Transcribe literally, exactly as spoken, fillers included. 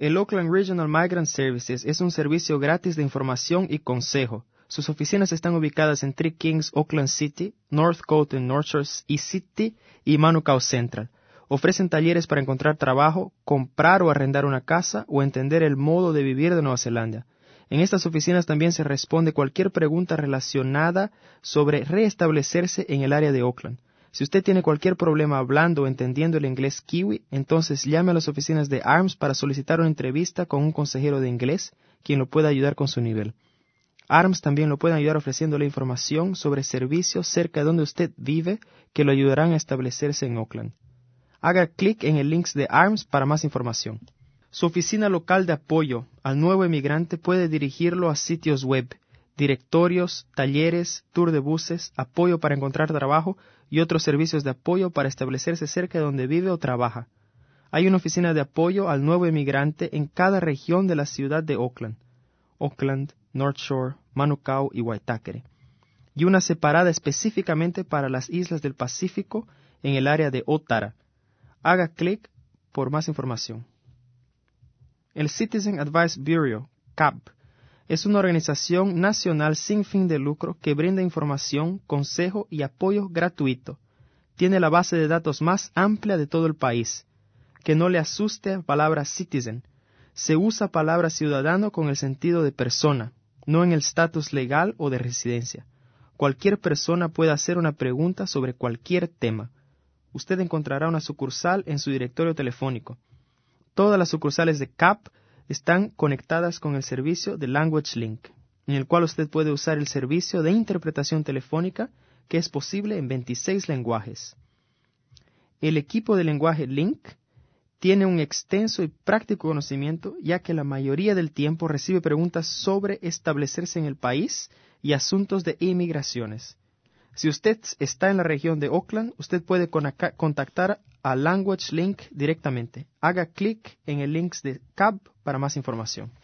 El Auckland Regional Migrant Services es un servicio gratis de información y consejo. Sus oficinas están ubicadas en Three Kings, Auckland City, Northcote en North Shore East City y Manukau Central. Ofrecen talleres para encontrar trabajo, comprar o arrendar una casa o entender el modo de vivir de Nueva Zelanda. En estas oficinas también se responde cualquier pregunta relacionada sobre reestablecerse en el área de Auckland. Si usted tiene cualquier problema hablando o entendiendo el inglés kiwi, entonces llame a las oficinas de A R M S para solicitar una entrevista con un consejero de inglés, quien lo pueda ayudar con su nivel. A R M S también lo puede ayudar ofreciéndole información sobre servicios cerca de donde usted vive que lo ayudarán a establecerse en Auckland. Haga clic en el link de A R M S para más información. Su oficina local de apoyo al nuevo emigrante puede dirigirlo a sitios web, directorios, talleres, tour de buses, apoyo para encontrar trabajo y otros servicios de apoyo para establecerse cerca de donde vive o trabaja. Hay una oficina de apoyo al nuevo emigrante en cada región de la ciudad de Auckland, Auckland, North Shore, Manukau y Waitakere, y una separada específicamente para las islas del Pacífico en el área de Otara. Haga clic por más información. El Citizen Advice Bureau, C A B, es una organización nacional sin fin de lucro que brinda información, consejo y apoyo gratuito. Tiene la base de datos más amplia de todo el país. Que no le asuste la palabra citizen. Se usa palabra ciudadano con el sentido de persona, no en el estatus legal o de residencia. Cualquier persona puede hacer una pregunta sobre cualquier tema. Usted encontrará una sucursal en su directorio telefónico. Todas las sucursales de C A B están conectadas con el servicio de Language Link, en el cual usted puede usar el servicio de interpretación telefónica que es posible en veintiséis lenguajes. El equipo de lenguaje Link tiene un extenso y práctico conocimiento, ya que la mayoría del tiempo recibe preguntas sobre establecerse en el país y asuntos de inmigraciones. Si usted está en la región de Auckland, usted puede contactar a Language Link directamente. Haga clic en el link de C A B para más información.